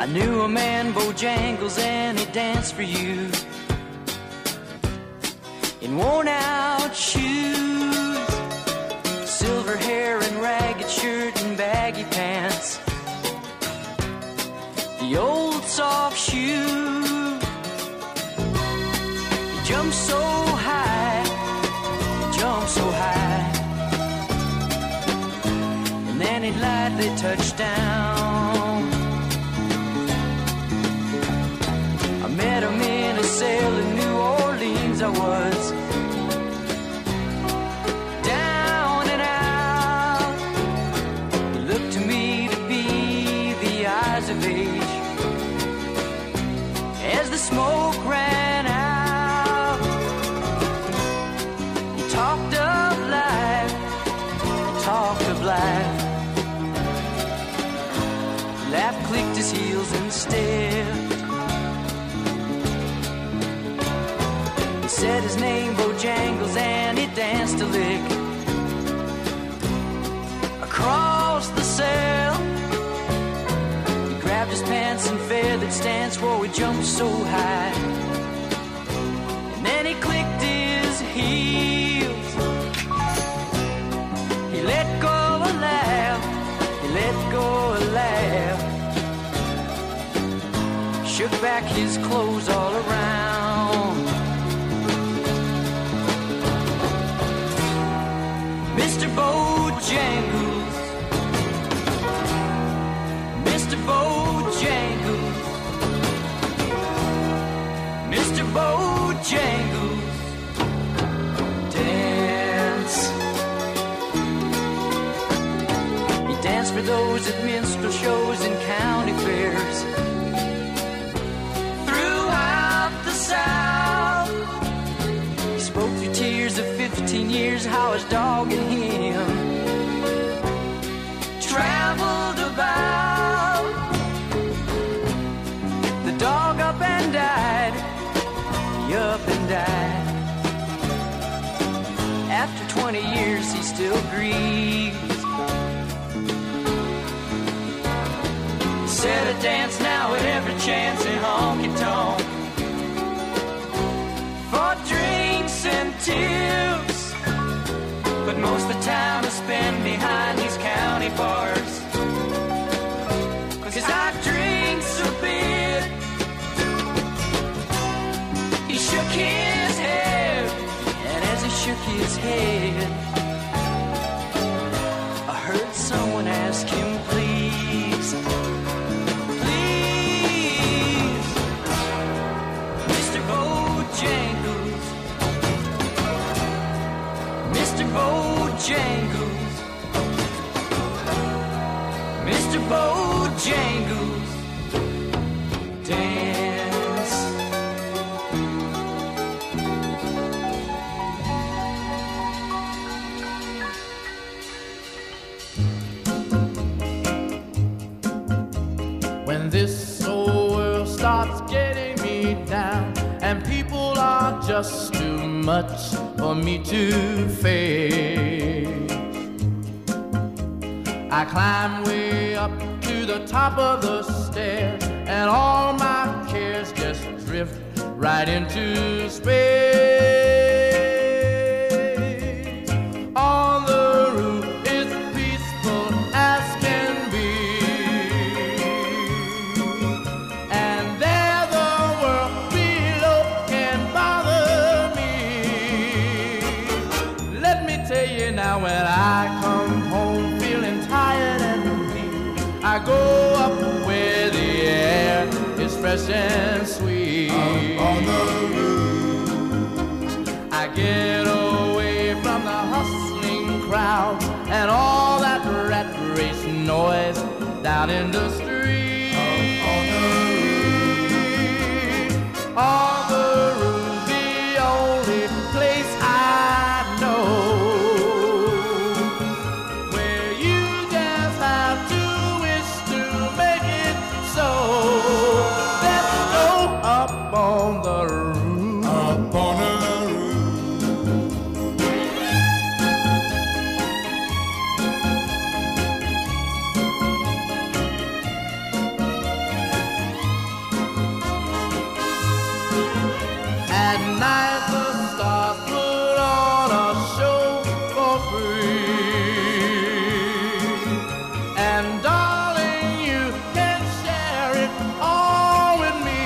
knew a man, Bojangles, and he danced for you in worn-out shoes, silver hair and ragged shirt and baggy pants, the old soft shoe. He jumped so high, he jumped so high, and then he lightly touched down. Met him in a sail in New Orleans. I was down and out. He looked to me to be the eyes of age. As the smoke ran out, he talked of life, he talked of life. Laugh clicked his heels and stared. Said his name, Bojangles, and he danced a lick across the sail. He grabbed his pants and feathered stance, whoa, he jumped so high. And then he clicked his heels. He let go a laugh, he let go a laugh. Shook back his clothes all around. Mr. Bojangles, Mr. Bojangles, Mr. Bojangles, dance. He danced for those at minstrel shows and county fairs throughout the South. He spoke through tears of 15 years how his dog and him traveled about. The dog up and died, he up and died. After 20 years he still grieves. He said I dance now at every chance in honky-tonk for drinks and tips, but most of the time I spend behind these county bars, 'cause I drinks a bit. He shook his head, and as he shook his head, I heard someone ask him, please, please, Mr. Bojangles, Mr. Bojangles, Mr. Bojangles, dance. When this old world starts getting me down and people are just too much for me to face, I climb way up to the top of the stairs, and all my cares just drift right into space. On the roof is peaceful as can be, and there the world below can bother me. Let me tell you now, when I come home feeling tired and weak, I go up where the air is fresh and sweet. Up on the roof, I get away from the hustling crowd and all that rat race noise down in the street. Up on the roof, on the roof, the only place I know. On the roof, up on the roof. night the stars put on a show for free. And darling, you can share it all with me.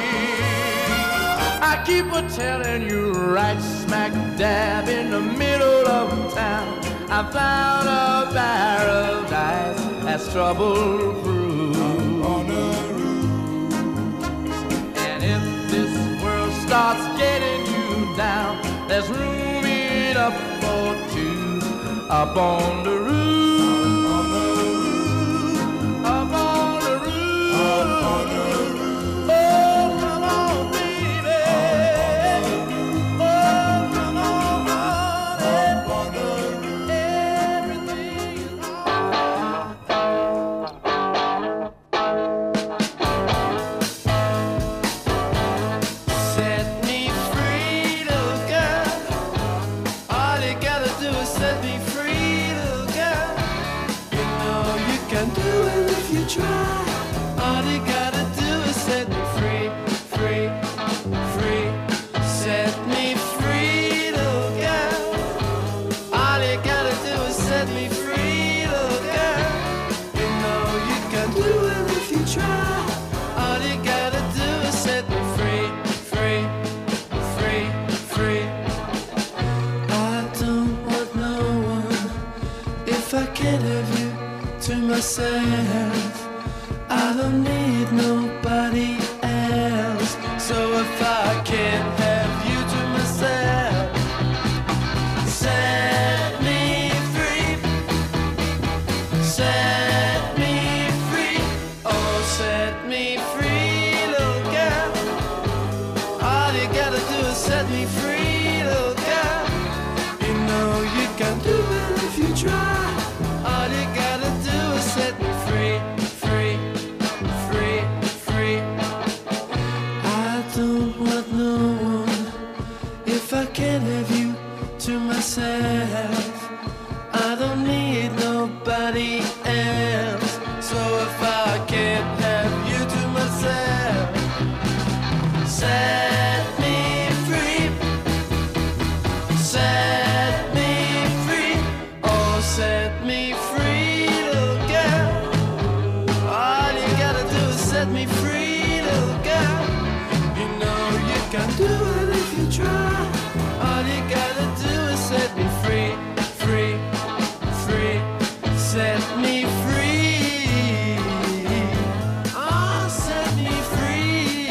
I keep a telling you right smack dab in the middle of town, I found a paradise that's trouble-proof. And if this world starts getting you down, there's room enough for two up on the roof. Up on the roof. Up on the roof. Oh, come on, baby. Oh, come on, honey. Up on the roof. Everything is Set me free, little girl. All you gotta do is set me free, little girl. You know you can do it if you try. All you gotta do is set me free, free, free. Set me free, little girl. All you gotta do is set me free, little girl. You know you can do it if you try. All you gotta do is set me free, free, free, free. I don't want no one if I can't have you to myself. I don't need nobody else. So if I can't have you to myself, set me free, set me free, oh set me free, little girl. All you gotta do is set me free, little girl. You know you can do it if you try. All you gotta do is set me free, free, free, free. I don't want no one if I can't have you to myself. I don't need nobody else. So if I can't have you to myself, set me free, set me free, oh set me free, little girl. All you gotta do is set me free, little girl. You know you can do it if you try. All you gotta do is set me free, free, free, set me free. Oh, set me free.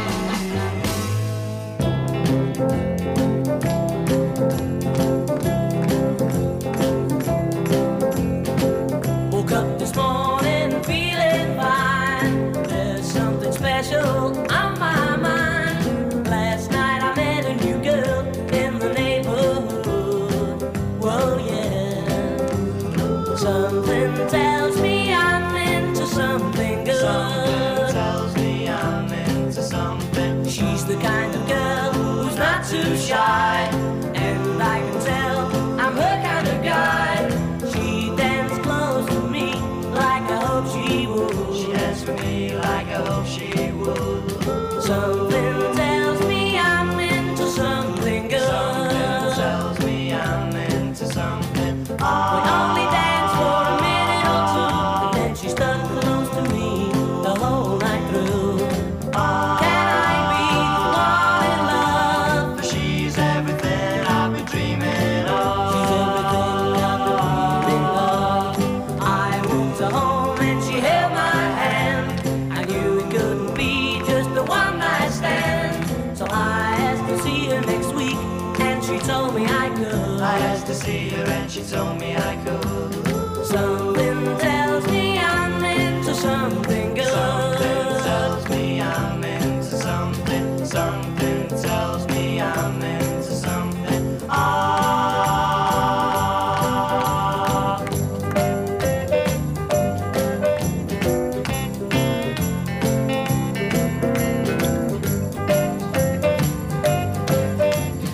Woke up this morning feeling fine. There's something special on my mind. Last night I met a new girl in the neighborhood. Whoa, yeah. Something tells me I'm into something good. Something tells me I'm into something. She's the kind of girl who's not too shy, and I can tell I'm her kind of guy. She danced close to me like I hope she would. She danced for me like I hope she would. Something tells me I'm into something good. Something tells me I'm into something. We only danced for a minute or two, and then she stuck close to me the whole night through. Can I be the one in love? For she's everything I've been dreaming of. She's everything I've been dreaming of. I went to home and she held my hand. I knew it couldn't be just a one night stand. So I asked to see her next week, and she told me I could. I asked to see her and she told me I could. Something tells me I'm into something good. Something tells me I'm into something. Something tells me I'm into something.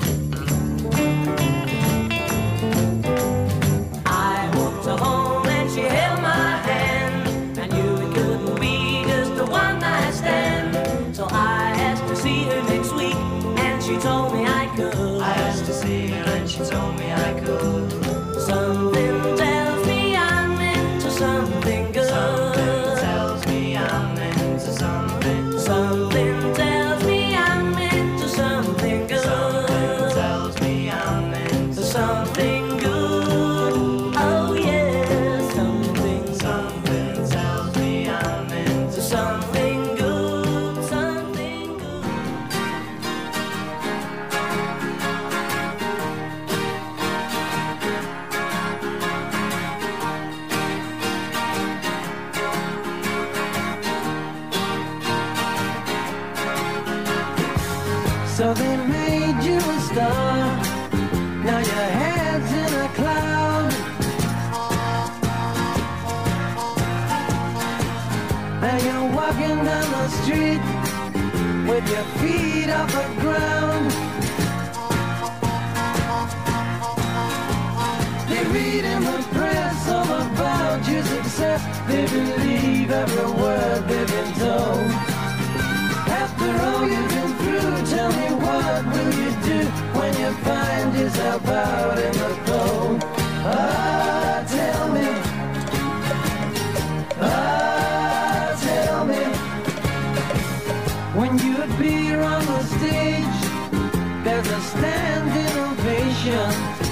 I walked her home and So they made you a star. Now your head's in a cloud. Now you're walking down the street with your feet off the ground. They read in the press all about your success. They believe every word they've been told. After all you've been through, tell me what will you do when you find yourself out in the cold? Ah, tell me. Ah, tell me. When you appear on the stage, there's a standing ovation.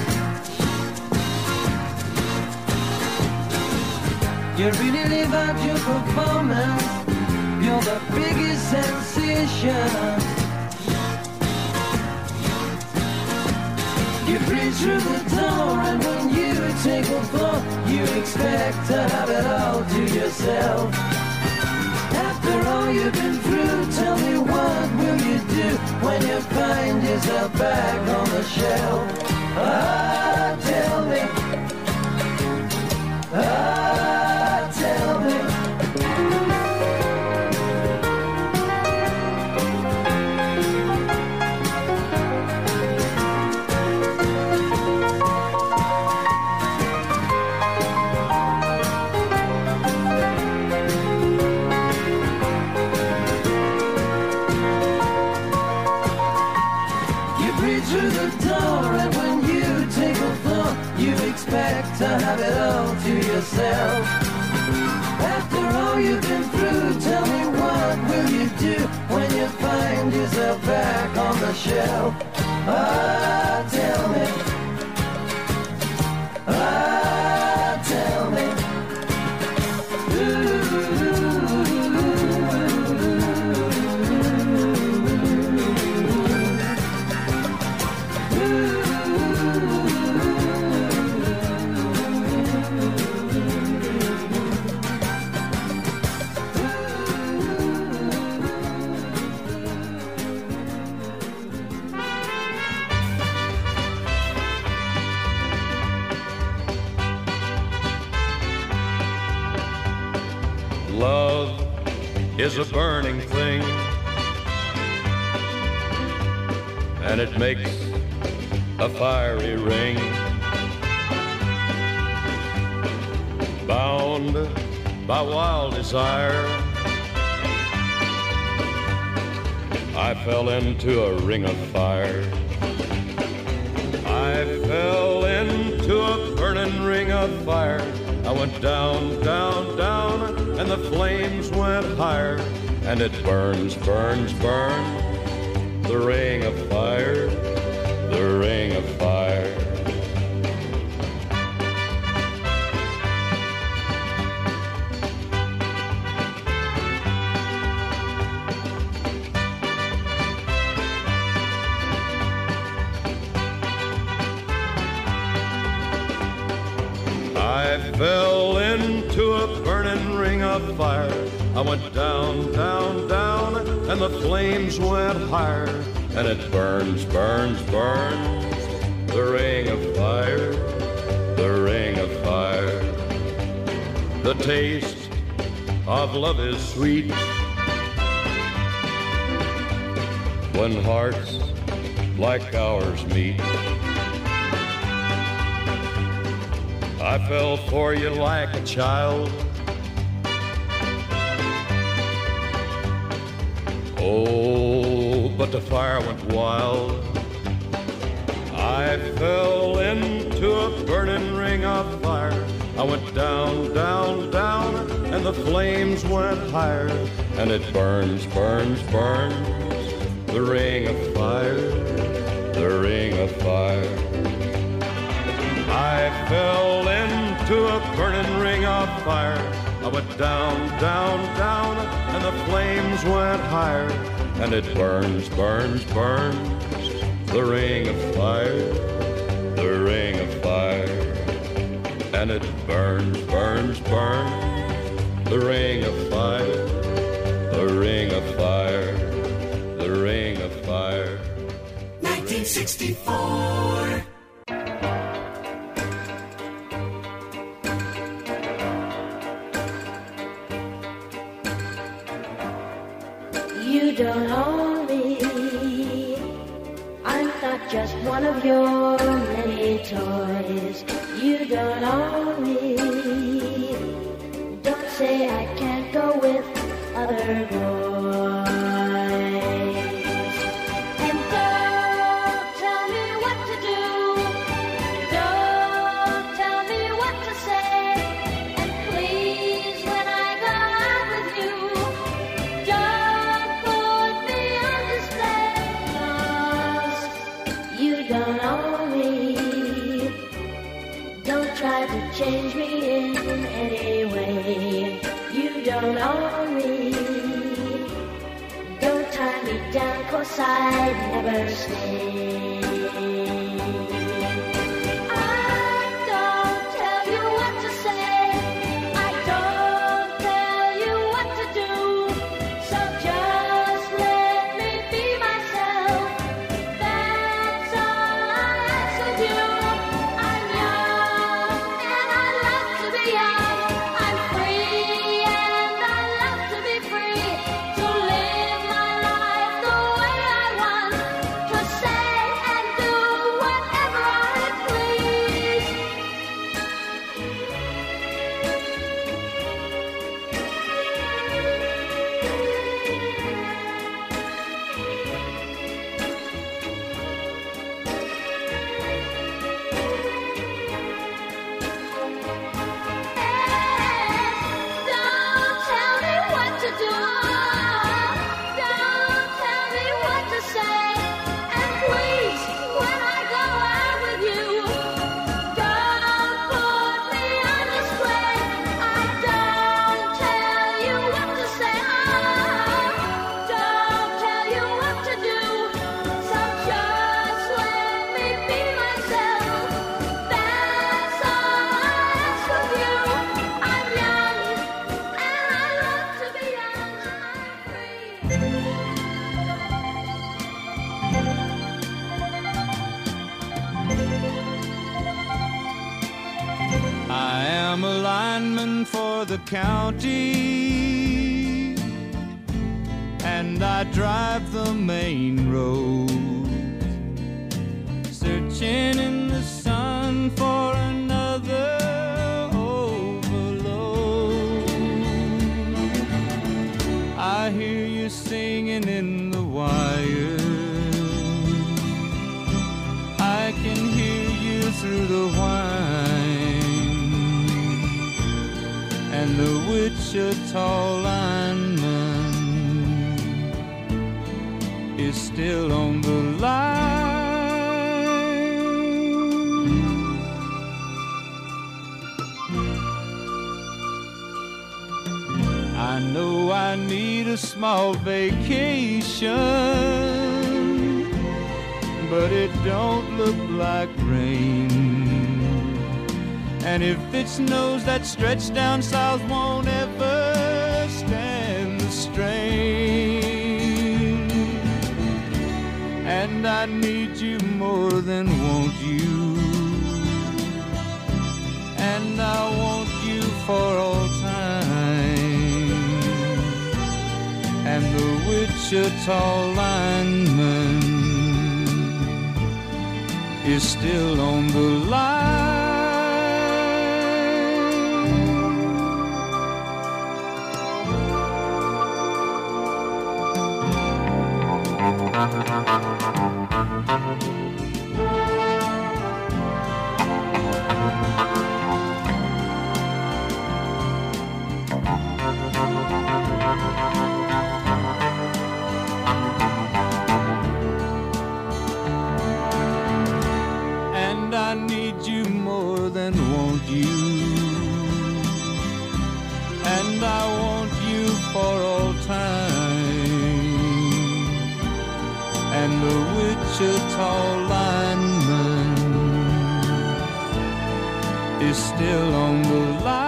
You really live out your performance. You're the biggest sensation. You breathe through the door, and when you take a floor, you expect to have it all to yourself. After all you've been through, tell me what will you do when you find yourself back on the shelf? Ah, tell me. Ah, tell me. Through the door, and when you take a floor, you expect to have it all to yourself. After all you've been through, tell me what will you do when you find yourself back on the shelf? Ah, tell me. Ah, tell me. Love is a burning thing, and it makes a fiery ring. Bound by wild desire, I fell into a ring of fire. I fell into a burning ring of fire. I went down, down, down, and the flames went higher. And it burns, burns, burns, the ring of fire, the ring of fire. I fell into a burning ring of fire. I went down, down, down, and the flames went higher. And it burns, burns, burns, the ring of fire, the ring of fire. The taste of love is sweet when hearts like ours meet. I fell for you like a child. Oh, but the fire went wild. I fell into a burning ring of fire. I went down, down, down, and the flames went higher. And it burns, burns, burns, the ring of fire, the ring of fire. I fell into a burning ring of fire. I went down, down, down, and the flames went higher. And it burns, burns, burns, the ring of fire, the ring of fire. And it burns, burns, burns, the ring of fire, the ring of fire, the ring of fire. 64. You don't own me. I'm not just one of your many toys. You don't own me. Don't say I can't go with other boys. And don't tell me what to do. Don't tell me what to say. And please, when I go out with you, don't put me on display. 'Cause you don't own me. Don't try to change me in any way. You don't own me. Don't tie me down, 'cause I'd never stay. I don't tell you what to say. I don't tell you what to do. So just let me be myself. That's all I ask of you. I'm young and I love to be young. I'm free and I love to be free. To live my life the way I want. To say and do whatever I please. Don't tell me what to do. Don't tell me what to say. And please, when I go out with you, don't put me on display. I don't tell you what to say. Don't tell you what to do. So just let me be myself. That's all I ask of you. I'm young and I love to be young. I'm I am a lineman for the county, and I drive the main road, searching in the sun for another overload. I hear you singing in the wire. I can hear you through the whine, and the Wichita lineman is still on the line. I know I need a small vacation, but it don't look like rain. And if it snows, that stretch down south won't ever stand the strain. And I need you more than want you, and I want you for all time. And the Wichita lineman is still on the line. And I need you more than want you, and I want you for all time. And the Wichita lineman is still on the line.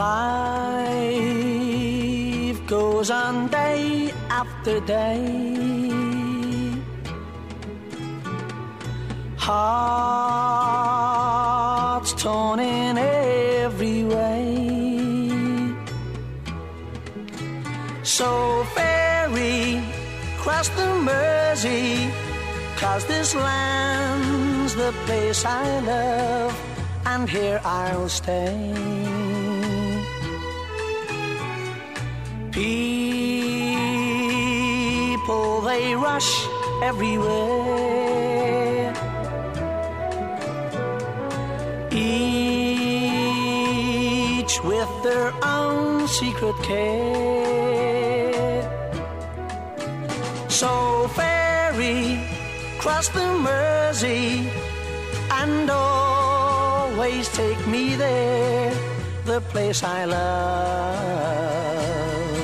Life goes on day after day. Hearts torn in every way. So ferry cross the Mersey, 'cause this land's the place I love, and here I'll stay. People, they rush everywhere, each with their own secret care. So ferry cross the Mersey and always take me there, the place I love.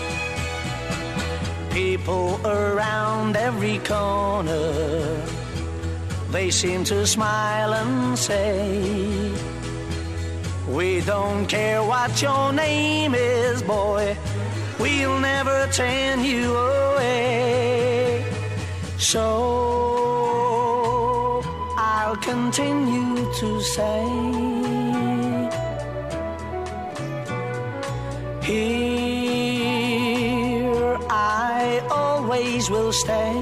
People around every corner, they seem to smile and say, we don't care what your name is, boy, we'll never turn you away. So I'll continue to say, here I always will stay.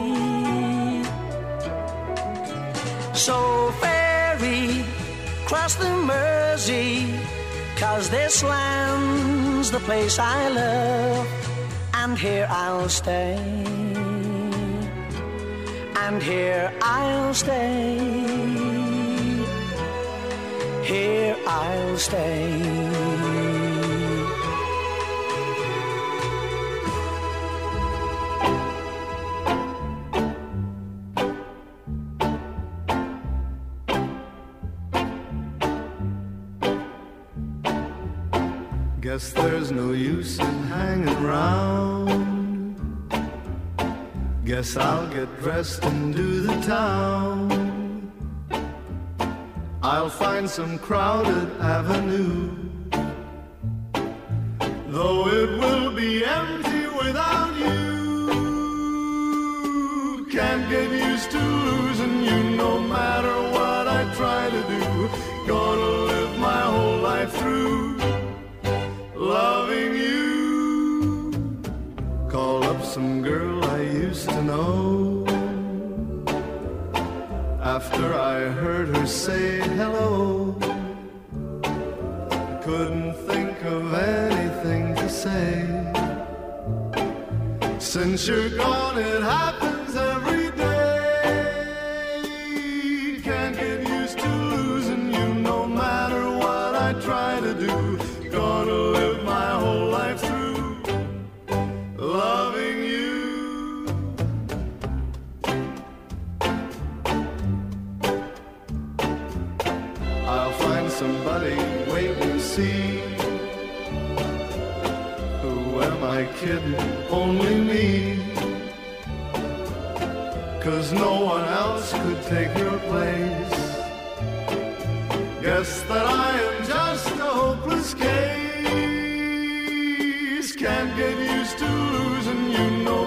So ferry cross the Mersey, 'cause this land's the place I love, and here I'll stay, and here I'll stay, here I'll stay. Guess there's no use in hanging round. Guess I'll get dressed and do the town. I'll find some crowded avenue, though it will be empty without you. Can't get used to losing you no matter what I try to do. Gonna live my whole life through loving you. Call up some girl I used to know, after I heard her say hello. I couldn't think of anything to say. Since you're gone, it happens every day. Can't get used to losing you no matter what I try to do. Gonna live my whole life through loving you. I'll find somebody, wait and see. Who am I kidding? Only me. 'Cause no one else could take your place. Guess that I am just a hopeless case. Can't get used to losing you no